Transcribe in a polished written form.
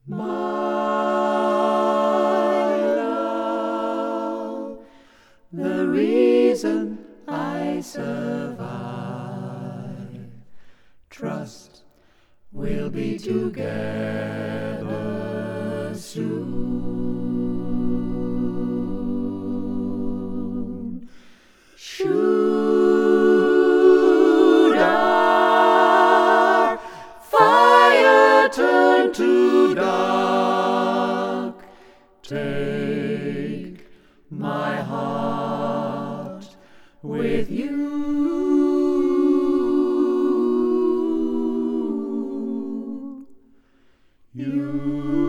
my love, the reason I survive. Trust we'll be together soon. Should our fire turn to dark, take my heart with you. You